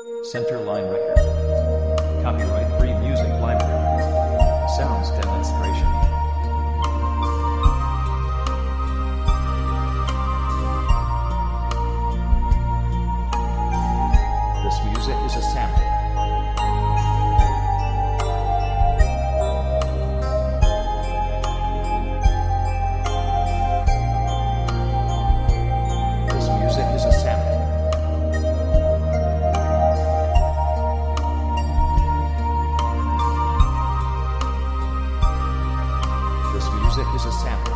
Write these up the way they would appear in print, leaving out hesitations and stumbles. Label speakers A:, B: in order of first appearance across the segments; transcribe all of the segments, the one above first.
A: Centerline Record. Copyright Free Music Library. Sounds Demonstration. This music is a sample. This music is a sample. This music is a sample.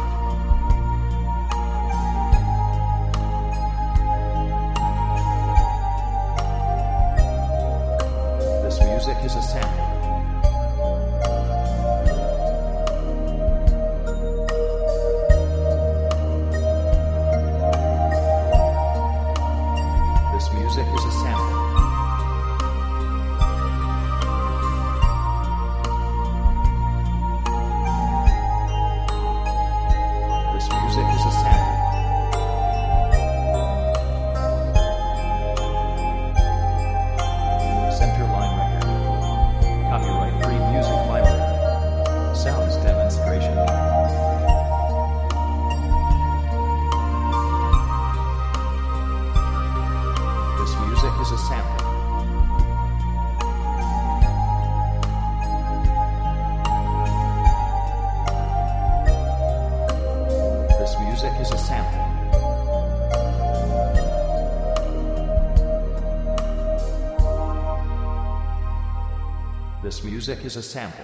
A: This music is a sample. This music is a sample. This music is a sample. Centerline Record. Copyright Free Music Library. Sounds Demonstration. This music is a sample. This music is a sample. This music is a sample.